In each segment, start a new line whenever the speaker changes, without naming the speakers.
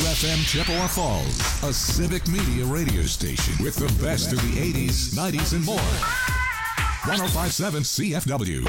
WFM Chippewa Falls, a civic media radio station with the best of the 80s, 90s, and more. 105.7 CFW.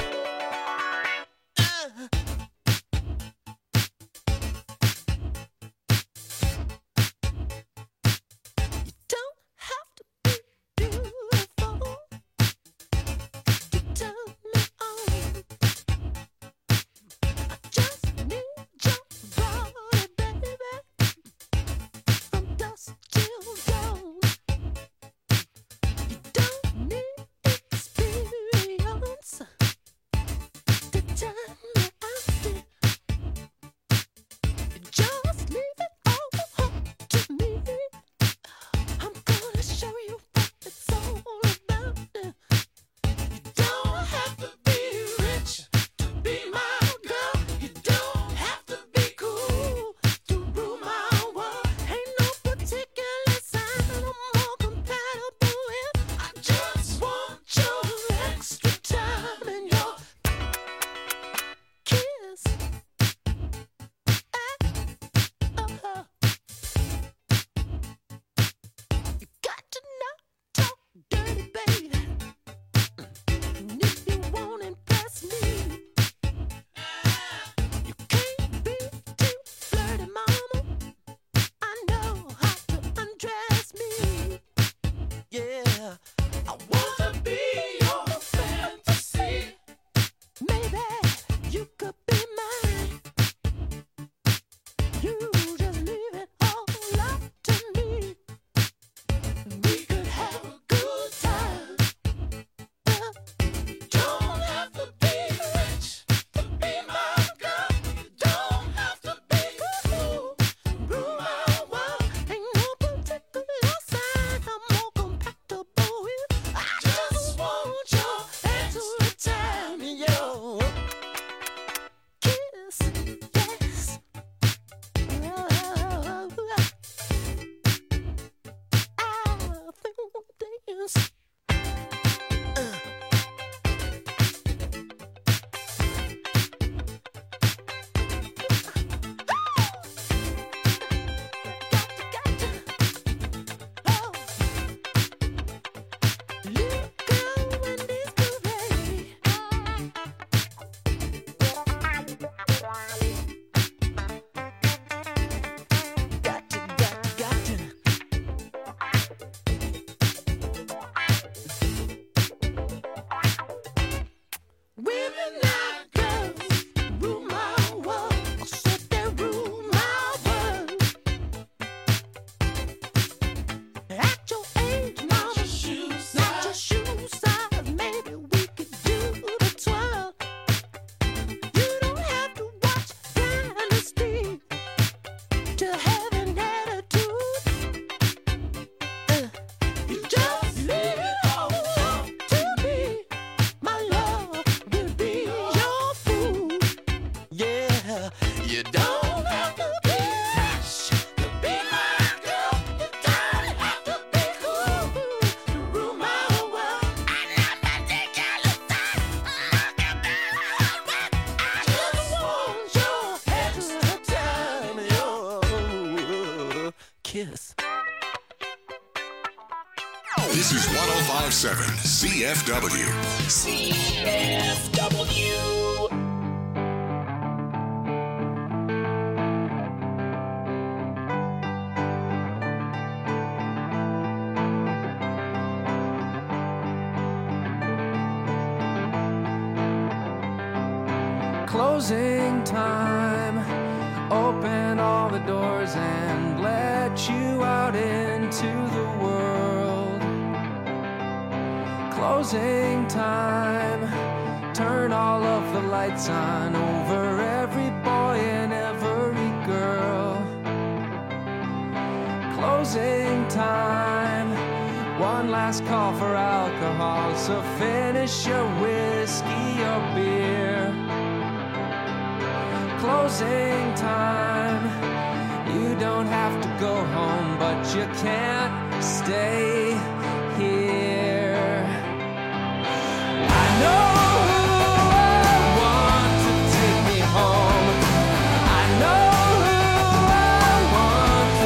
This is 105.7 CFW. CFW.
Closing time. Open all the doors and let you out into the world. Closing time. Turn all of the lights on over every boy and every girl. Closing time. One last call for alcohol, so finish your whiskey or beer. Closing time. You don't have to go home, but you can't stay here. I know who I want to take me home. I know who I want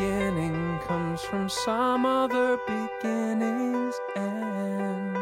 beginning comes from some other beginning's end.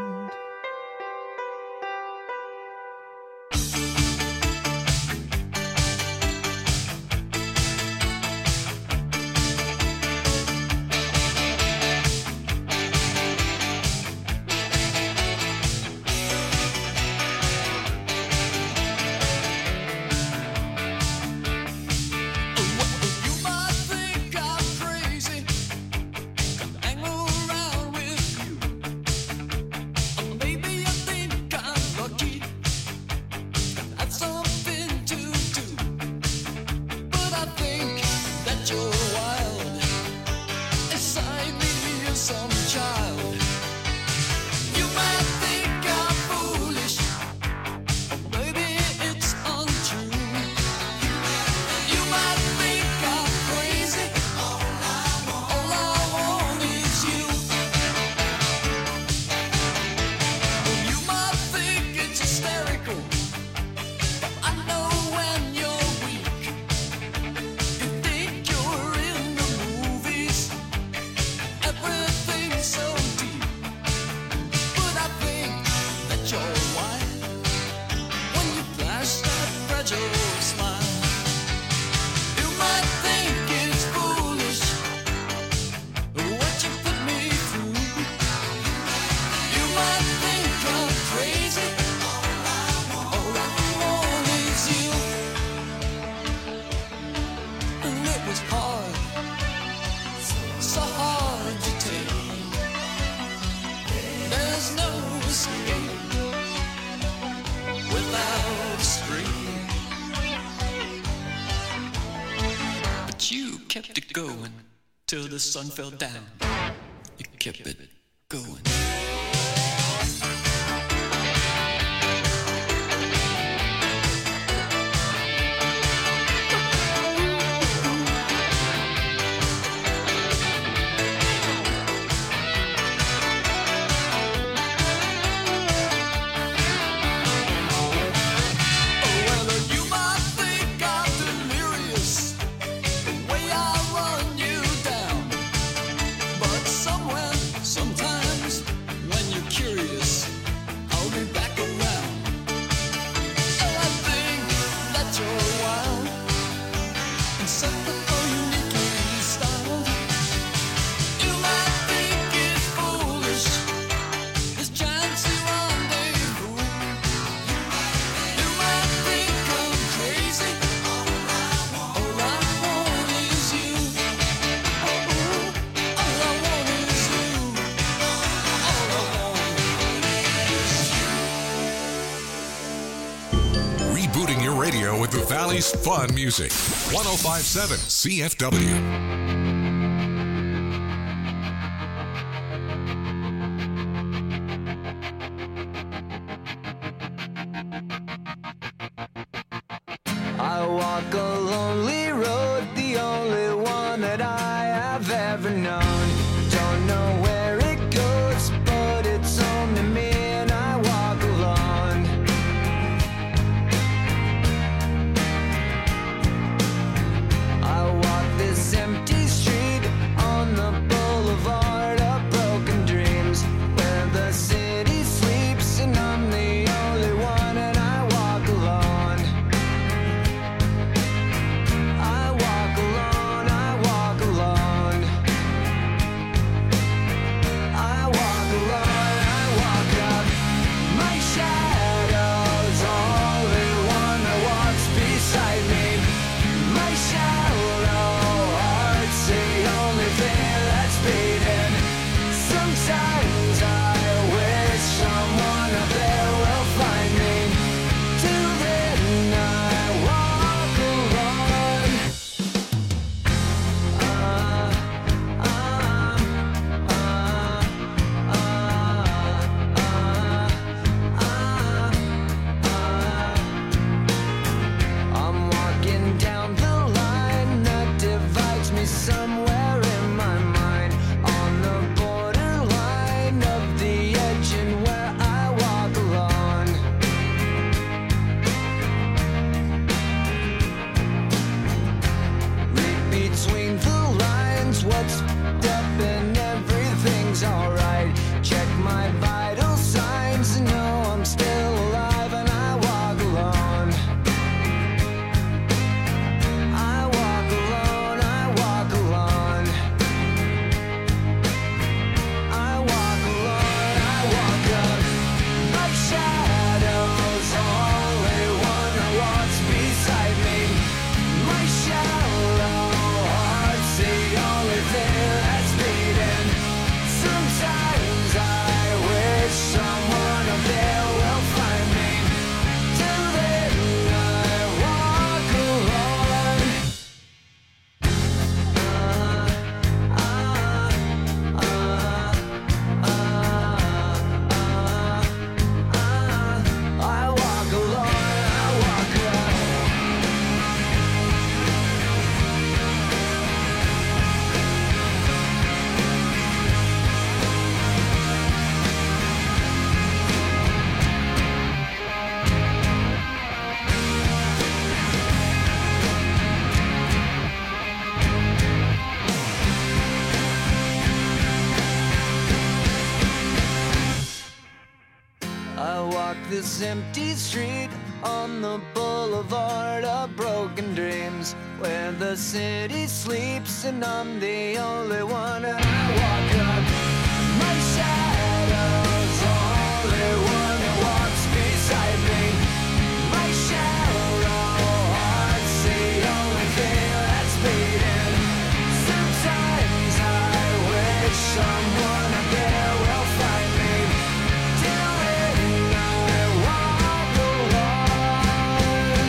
Kept it going till the sun fell down. You kept it going.
With the Valley's fun music. 105.7 CFW.
I walk a lonely road, the only one that I have ever known. Don't know where it goes, but it's home to me and I walk alone. I walk this empty street on the boulevard of broken dreams, where the city sleeps and I'm the only one and I walk alone. I walk alone, I walk alone. walk this empty street on the boulevard of broken dreams, where the city sleeps and I'm the only one. And I walk up, my shadow's the only one that walks beside me. My shallow heart's the only thing that's beating. Sometimes I wish someone out there will find me. Till then I walk alone.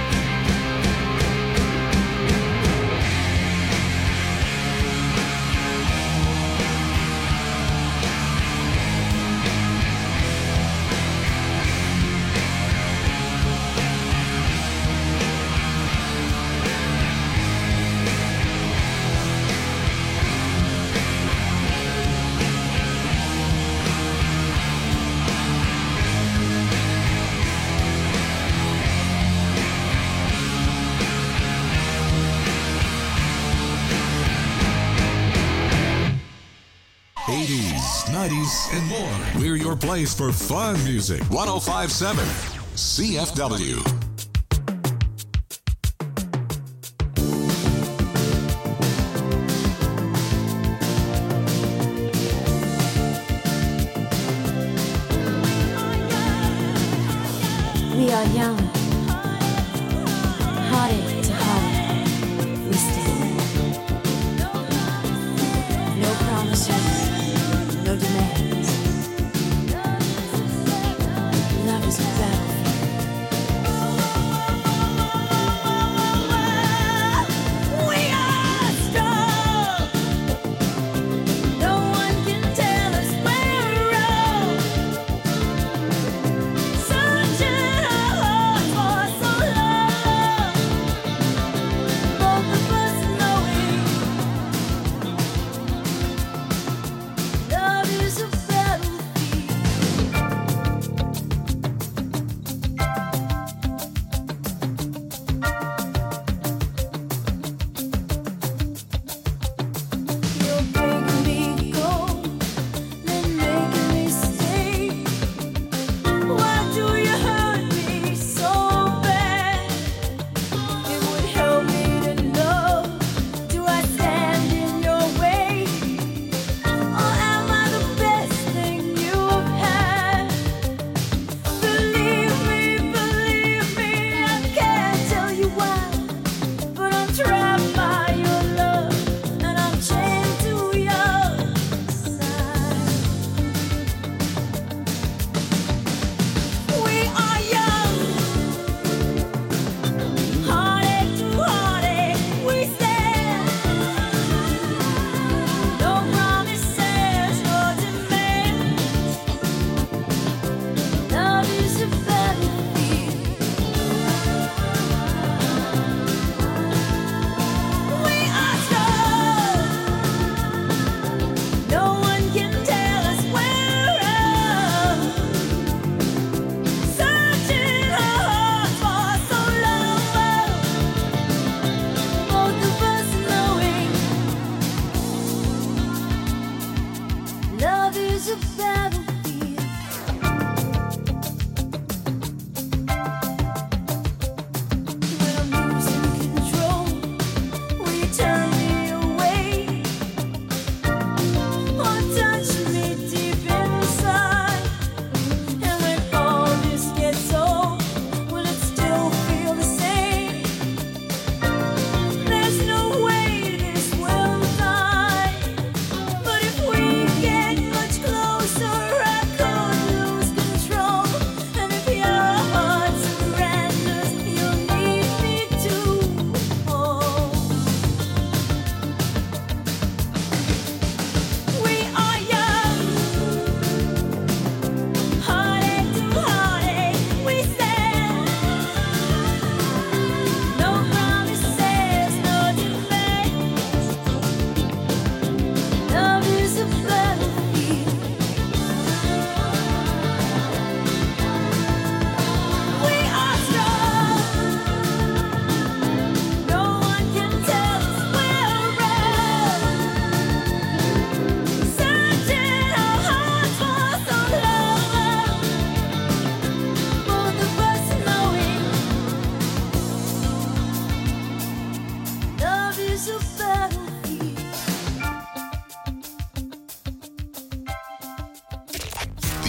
'80s, '90s, and more. We're your place for fun music. 1057 CFW.
We are young, hearted to heart, we stand. No promises, no demands. Love is a battlefield. We are strong. No one can tell us we're wrong. Searching our hearts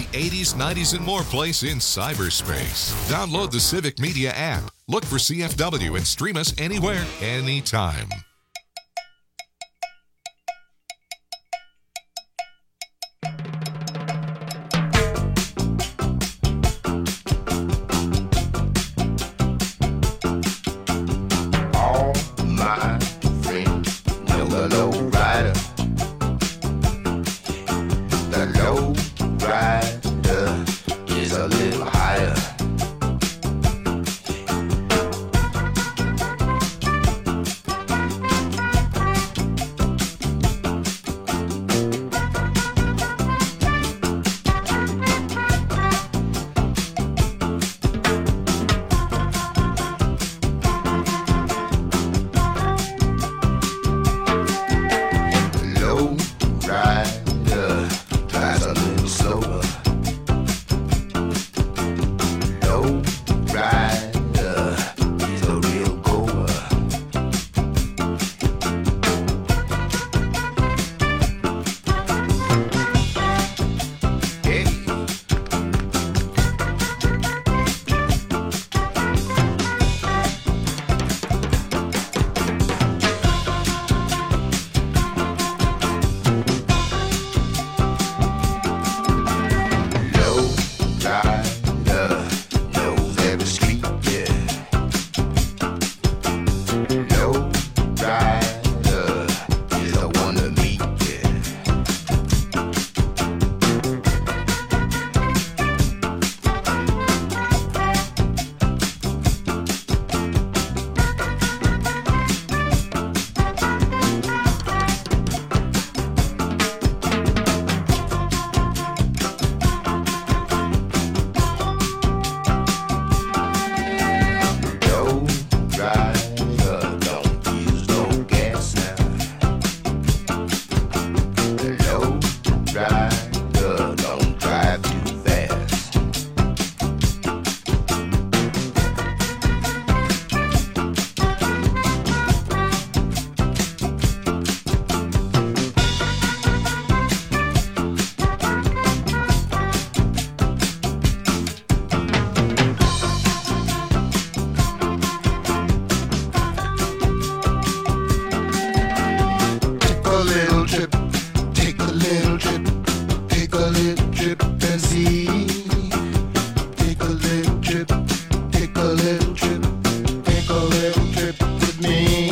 80s, 90s, and more place in cyberspace. Download the Civic Media app. Look for CFW and stream us anywhere, anytime.
All my friends know the low rider. The low rider is a little higher. Low rider drives a little slower. Low rider is a real goer. Hey. Low rider knows every street, yeah. Low rider is the one to meet, yeah. Low rider don't use no gas now. Low rider don't drive too fast. Take a little trip, take a little trip, take a little trip and see. Take a little trip, take a little trip, take a little trip with me.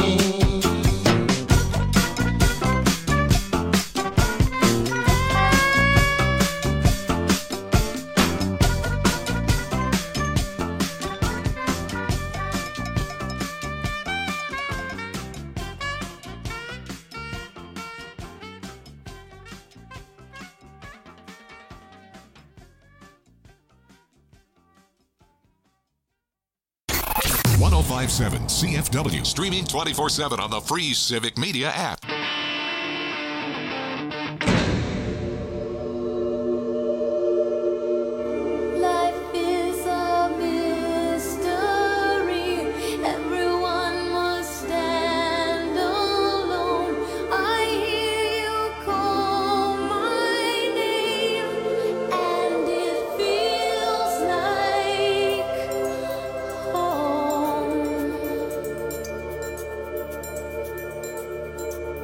.1057 CFW. Streaming 24/7 on the free Civic Media app.
Life is a mystery. Everyone must stand alone. I hear you call my name, and it feels like home.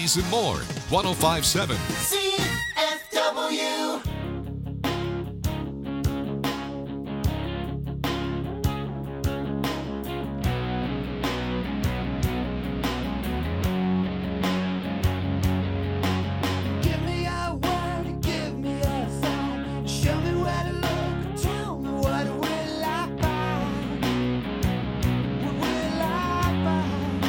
80s, and more. 105.7
CFW.
Give me a word, give me a song. Show me where to look, tell me what will I find? What will I find?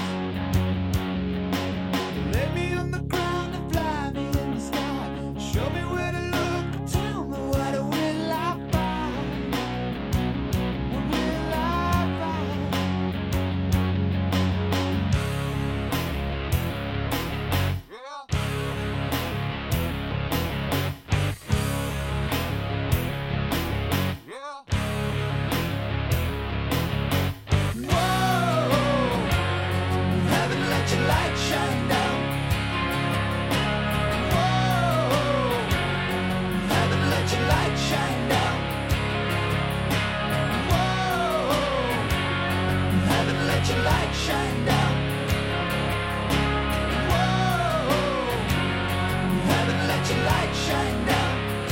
Lay me on the ground and fly me in the sky. Show me where to look, tell me what will I find? What will I find? Haven't let your light shine down. Whoa, haven't let your light shine down. Whoa, haven't let your light shine down. Whoa, haven't let your light shine down.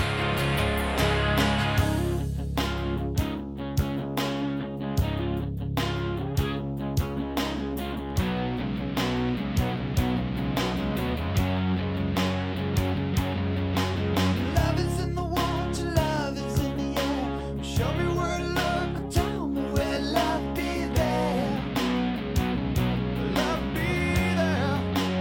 Love is in the water, love is in the air. Show me where to look, tell me where love be there. Love be there.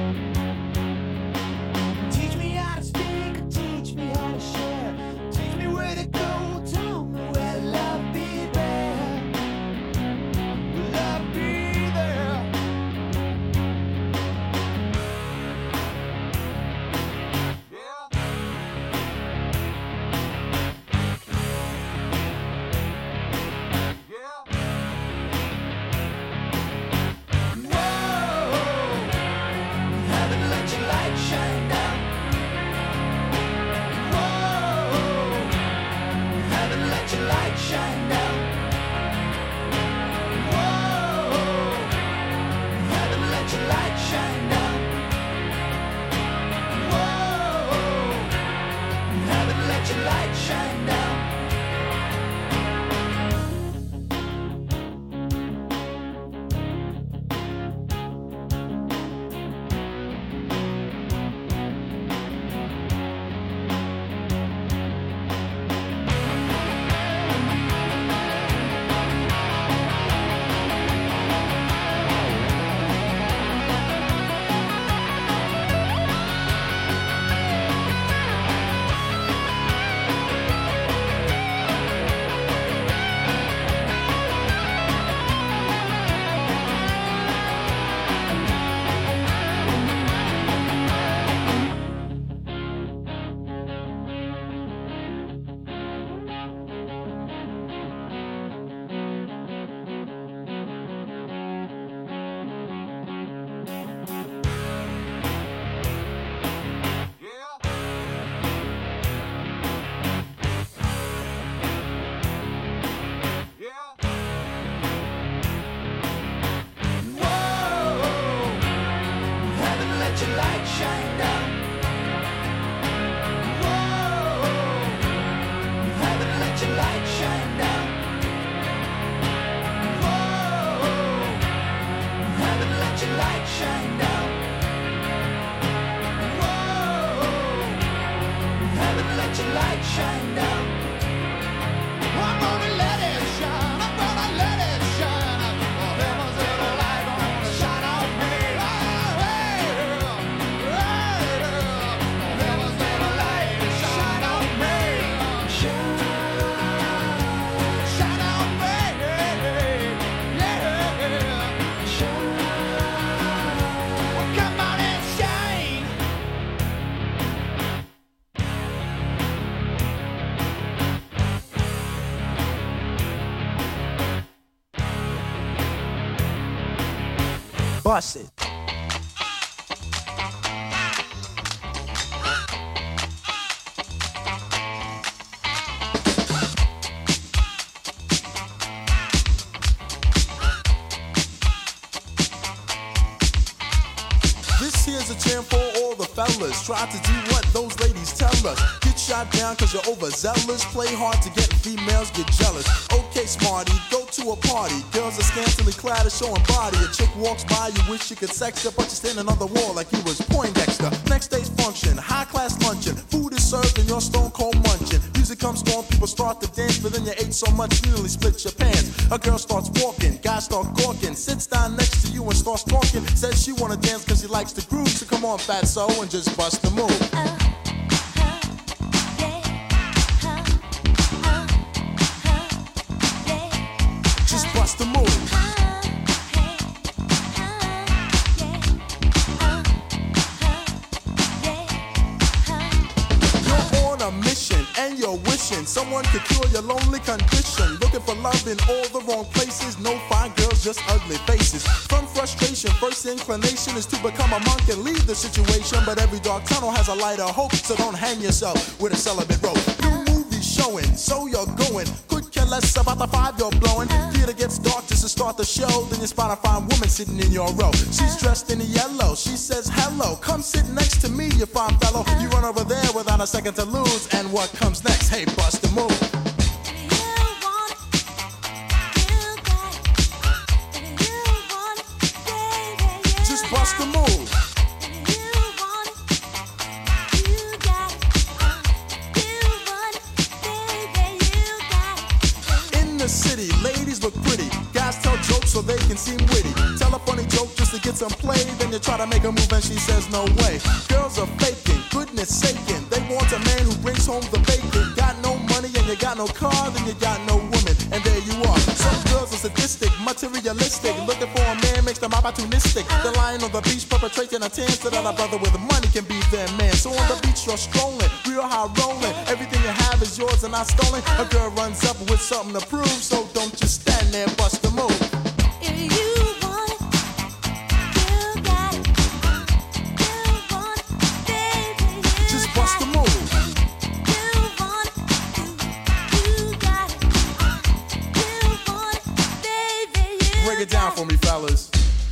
Teach me how to speak, teach me how to share. Teach me where to go, tell me where love be there. Love be there. Whoa, haven't let your light shine down. Whoa, haven't let your light shine down. Whoa, haven't let your light shine down. Whoa, haven't let your light shine down. Whoa, haven't let your light shine down. Whoa, haven't let your light shine down. Whoa, haven't let your light shine down. Whoa, haven't let your light shine down. I'm gonna let it shine. I'm gonna let it shine. Oh, heaven's little light gonna shine on me. Oh, hey, hey, oh, heaven's little light shine on me. Shine, shine on me. Yeah, shine. Well, come on and shine.
Bust it.
This here's a jam for all
killers try to do what those ladies tell us. Get shot down cause you're overzealous. Play hard to get females get jealous. Okay, smarty, go to a party. Girls are scantily clad and showing body. A chick walks by, you wish you could sex her, but you're standing on the wall like you was Poindexter. Next day's function, high class luncheon. Food is served and you're stone cold munching. Music comes on, people start to dance, but then you ate so much you nearly split your pants. A girl starts walking, guys start gawking, sits down next to you and starts talking. Says she wanna dance cause she likes the groove, so come on fatso and just bust the move. Just bust the move. You're on a mission and you're wishing someone could cure your lonely condition. Looking for love in all the wrong places. No fine girls, just ugly faces. From frustration, first inclination is to become a monk and leave the situation. But every dark tunnel has a light of hope, so don't hang yourself with a celibate rope. New movies showing, so you're going. Could care less about the five you're blowing. Theater gets dark just to start the show. Then you spot a fine woman sitting in your row. She's dressed in yellow, she says hello. Come sit next to me, you fine fellow. You run over there without a second to lose. And what comes next? Hey, bust the move. Just bust the move. In the city, ladies look pretty. Guys tell jokes so they can seem witty. Tell a funny joke just to get some play. Then you try to make a move and she says no way. Girls are faking, goodness saking. They want a man who brings home the bacon. Got no money and you got no car, then you got no woman. And there you are. Some girls are sadistic, materialistic. Looking for a man makes them opportunistic. They're lying on the beach perpetrating a tan so that a brother with money can be their man. So on the beach you're strolling, real high rolling. Everything you have is yours and not stolen. A girl runs up with something to prove, so don't just stand there and bust the move. Just bust the move. Break it down for me, fellas.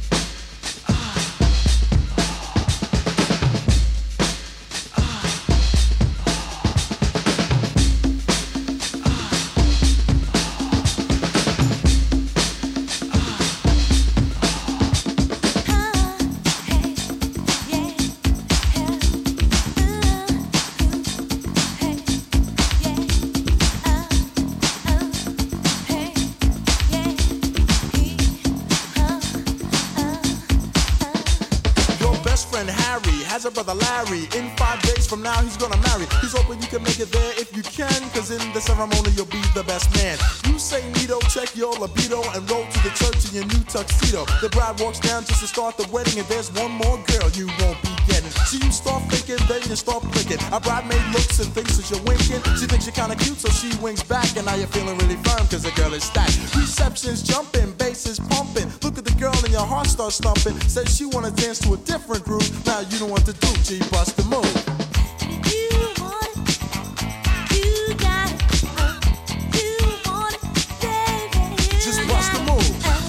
Has a brother Larry. In 5 days from now he's gonna marry. He's hoping you can make it there if you can, cause in the ceremony you'll be the best man. You say neato, check your libido, and roll to the church in your new tuxedo. The bride walks down just to start the wedding, and there's one more girl you won't be getting. So you start thinking, then you start blinking. A bridemaid looks and thinks that you're winking. She thinks you're kinda cute, so she winks back, and now you're feeling really firm cause the girl is stacked. Reception's jumping, bass is pumping. Look at the girl and your heart starts thumping. Says she wanna dance to a different groove. Now you don't want to do, G, bust the move. Just bust the move.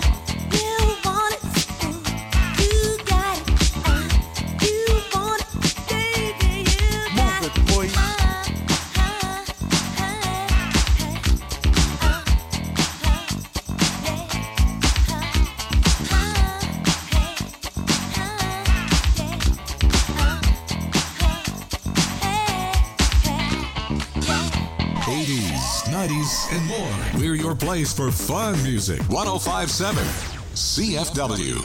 Move it, boy.
And more. We're your place for fun music. 105.7 CFW.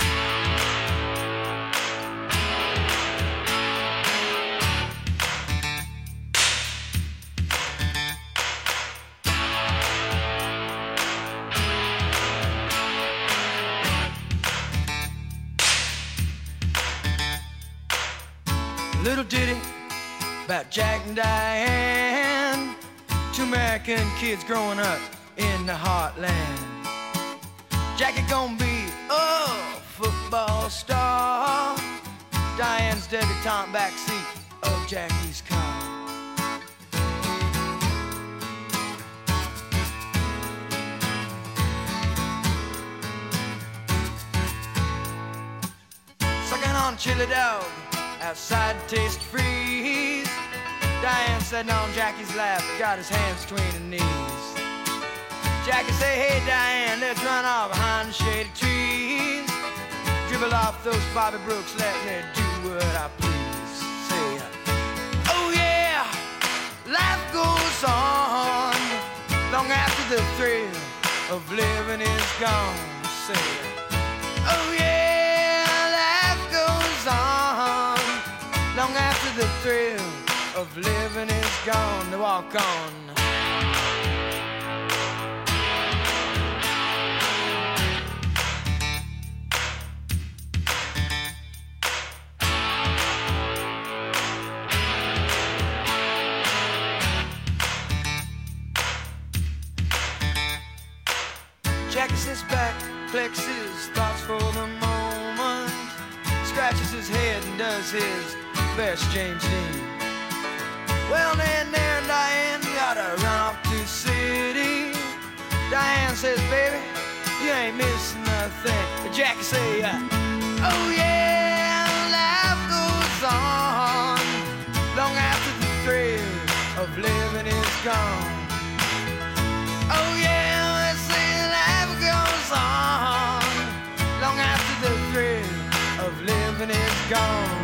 Little ditty about Jack and Diane, two American kids growing up in the heartland. Jackie gonna be a football star, Diane's debutante backseat of Jackie's car. Sucking on chili dog outside taste freeze. Diane sitting on Jackie's lap, got his hands between her knees. Jackie say, hey Diane, let's run off behind the shady trees. Dribble off those Bobby Brooks, let me do what I please. Say, oh yeah, life goes on long after the thrill of living is gone. Say, oh yeah, life goes on long after the thrill of living is gone. To walk on. Jackie sits back, collects his thoughts for the moment, scratches his head and does his best James Dean. Well, then there and Diane gotta run off to the city. Diane says, baby, you ain't missing nothing. But Jackie say, oh yeah, life goes on long after the thrill of living is gone. Oh yeah, they say life goes on long after the thrill of living is gone.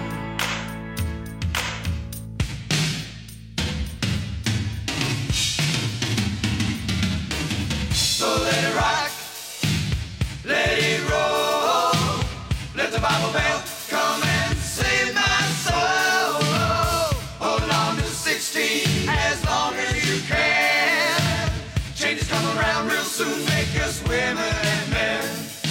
So let it rock, let it roll, let the Bible bell come and save my soul. Hold on to 16 as long as you can. Changes come around real soon, make us women and men.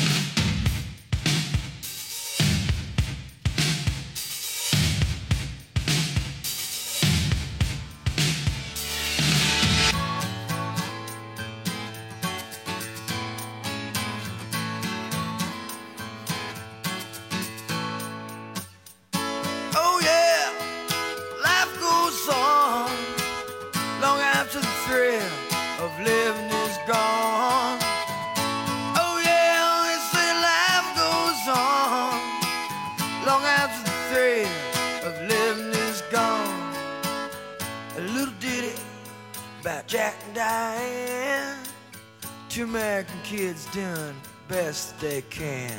Oh yeah, life goes on long after the thrill of living is gone. Oh yeah, they say life goes on long after the thrill of living is gone. A little ditty about Jack and Diane, two American kids doing best they can.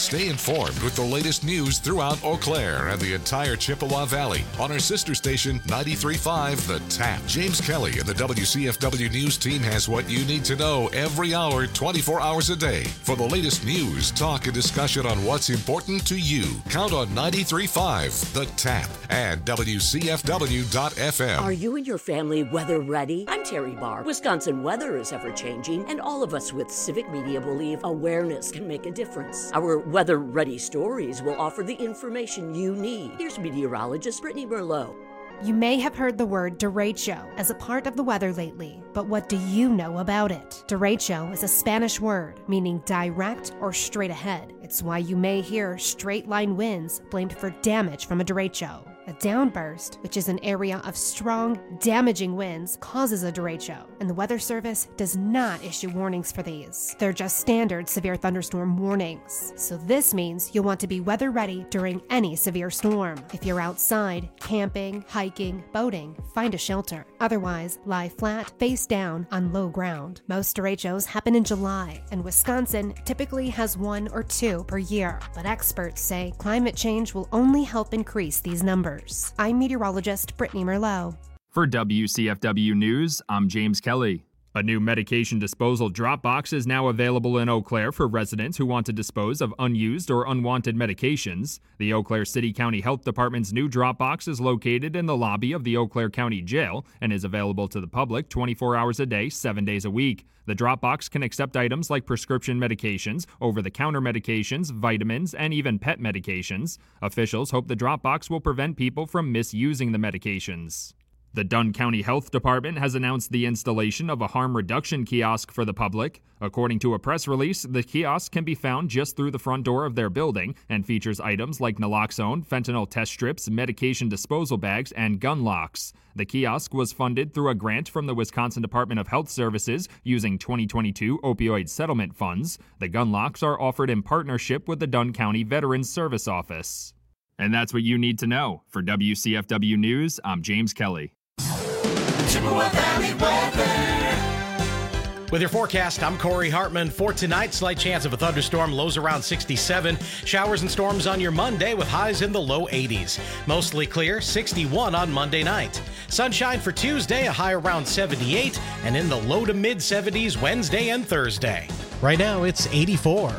Stay informed with the latest news throughout Eau Claire and the entire Chippewa Valley on our sister station 93.5 The Tap. James Kelly and the WCFW News team has what you need to know every hour, 24 hours a day. For the latest news, talk, and discussion on what's important to you, count on 93.5 The Tap and WCFW.FM.
Are you and your family weather ready? I'm Terry Barr. Wisconsin weather is ever-changing, and all of us with Civic Media believe awareness can make a difference. Our weather-ready stories will offer the information you need. Here's meteorologist Brittany Merlot.
You may have heard the word derecho as a part of the weather lately, but what do you know about it? Derecho is a Spanish word meaning direct or straight ahead. It's why you may hear straight-line winds blamed for damage from a derecho. A downburst, which is an area of strong, damaging winds, causes a derecho, and the Weather Service does not issue warnings for these. They're just standard severe thunderstorm warnings. So this means you'll want to be weather ready during any severe storm. If you're outside, camping, hiking, boating, find a shelter. Otherwise, lie flat, face down, on low ground. Most derechos happen in July, and Wisconsin typically has 1 or 2 per year. But experts say climate change will only help increase these numbers. I'm meteorologist Brittany Merlot.
For WCFW News, I'm James Kelly. A new medication disposal drop box is now available in Eau Claire for residents who want to dispose of unused or unwanted medications. The Eau Claire City County Health Department's new drop box is located in the lobby of the Eau Claire County Jail and is available to the public 24 hours a day, 7 days a week. The drop box can accept items like prescription medications, over-the-counter medications, vitamins, and even pet medications. Officials hope the drop box will prevent people from misusing the medications. The Dunn County Health Department has announced the installation of a harm reduction kiosk for the public. According to a press release, the kiosk can be found just through the front door of their building and features items like naloxone, fentanyl test strips, medication disposal bags, and gun locks. The kiosk was funded through a grant from the Wisconsin Department of Health Services using 2022 opioid settlement funds. The gun locks are offered in partnership with the Dunn County Veterans Service Office. And that's what you need to know. For WCFW News, I'm James Kelly.
Chippewa Valley weather. With your forecast, I'm Corey Hartman. For tonight, slight chance of a thunderstorm, lows around 67. Showers and storms on your Monday with highs in the low 80s. Mostly clear, 61 on Monday night. Sunshine for Tuesday, a high around 78, and in the low to mid 70s Wednesday and Thursday. Right now, it's 84.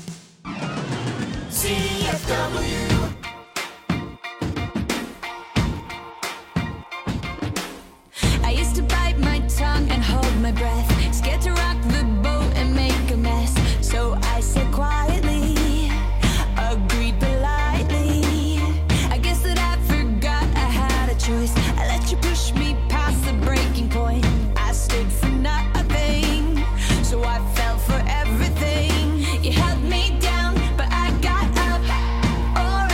CFW.
I used to bite my tongue and hold my breath, scared to rock the boat and make a mess. So I said quietly, agreed politely. I guess that I forgot I had a choice. I let you push me past the breaking point. I stood for nothing, so I fell for everything. You held me down, but I got up. All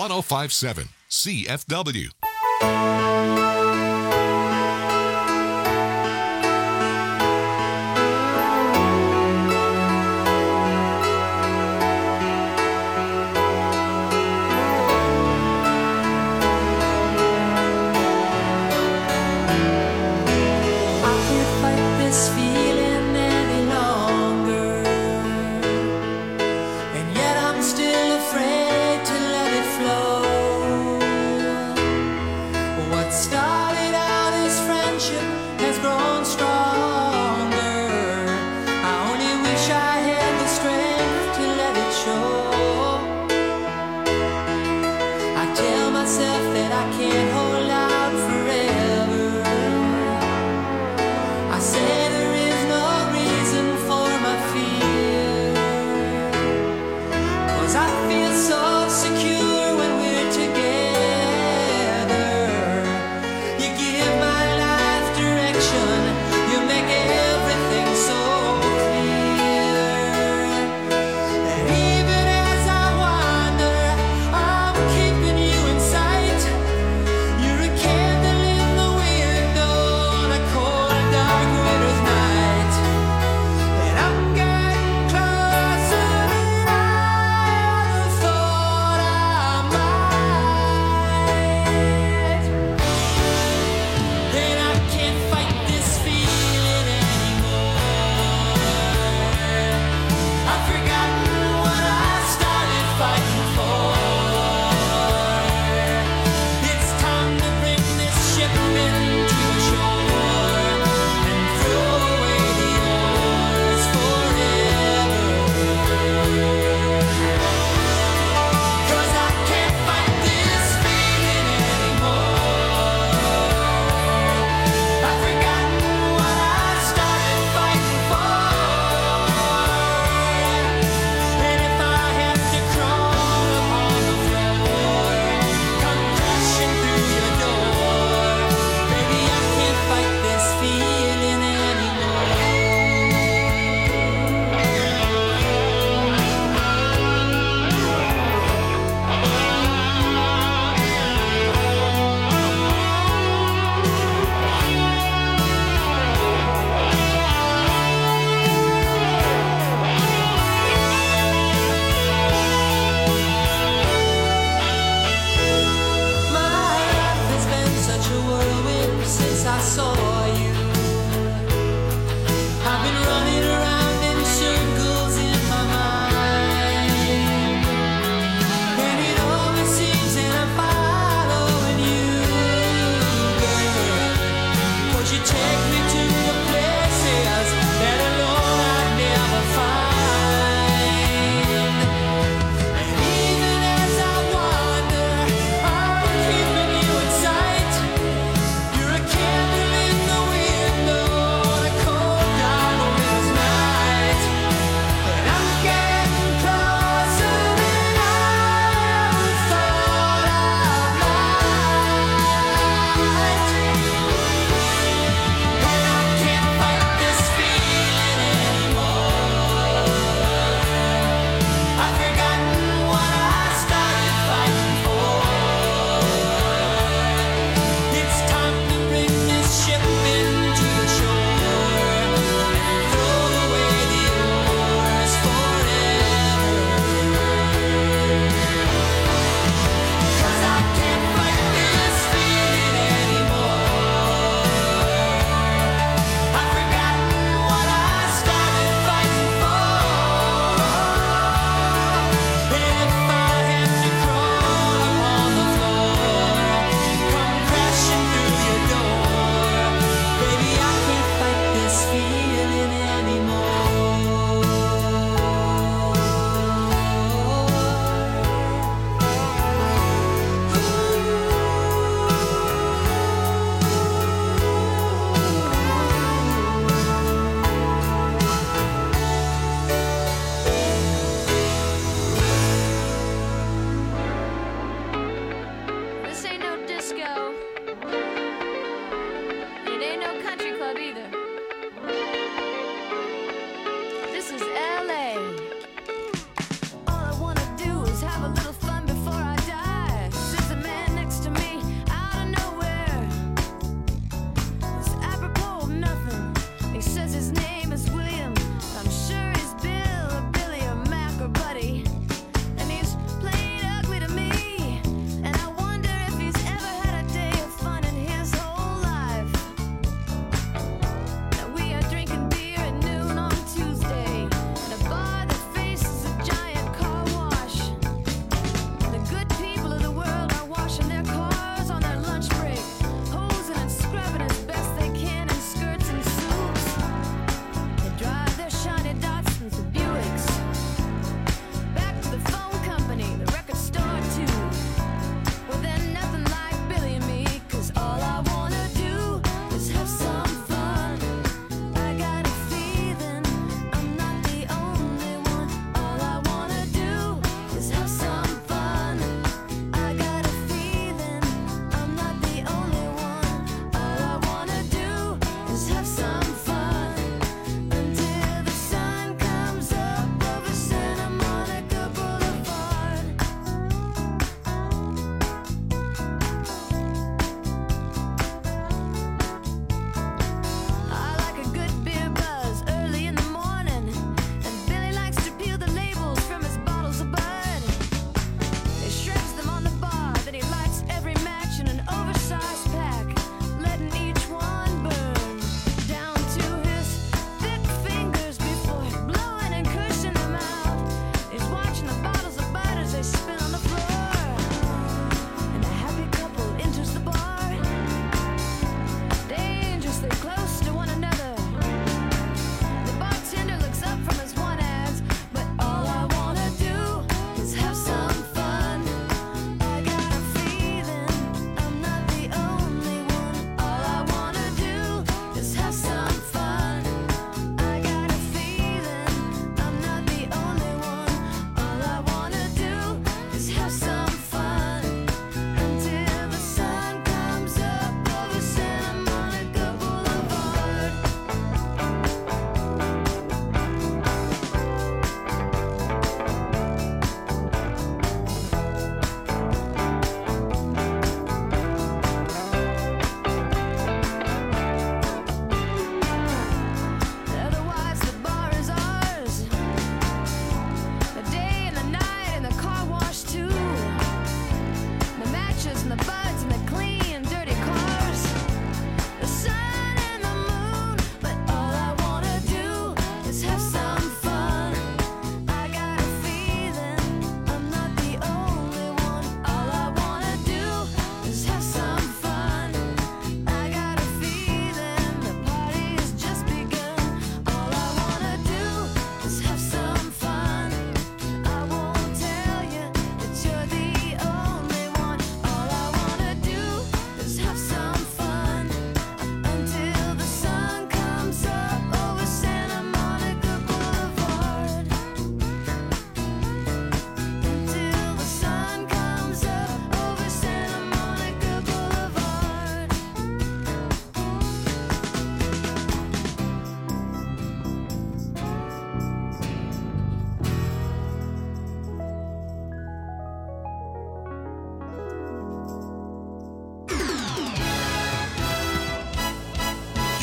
1057 CFW.
What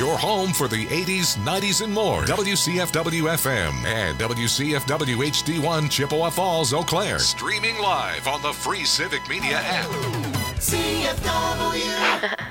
your home for the 80s, 90s, and more. WCFW-FM and WCFW HD1 Chippewa Falls, Eau Claire. Streaming live on the free Civic Media app.
CFW.